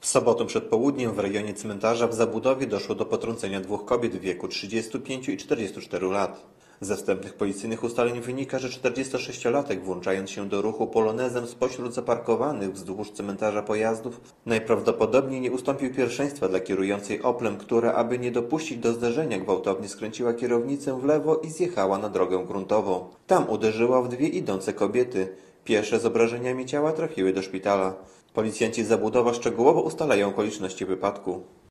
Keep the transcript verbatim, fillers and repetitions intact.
W sobotę przed południem w rejonie cmentarza w Zabudowie doszło do potrącenia dwóch kobiet w wieku trzydziestu pięciu i czterdziestu czterech lat. Ze wstępnych policyjnych ustaleń wynika, że czterdziestosześciolatek, włączając się do ruchu polonezem spośród zaparkowanych wzdłuż cmentarza pojazdów, najprawdopodobniej nie ustąpił pierwszeństwa dla kierującej Oplem, która, aby nie dopuścić do zderzenia, gwałtownie skręciła kierownicę w lewo i zjechała na drogę gruntową. Tam uderzyła w dwie idące kobiety. Pierwsze z obrażeniami ciała trafiły do szpitala. Policjanci z Zabudowa szczegółowo ustalają okoliczności wypadku.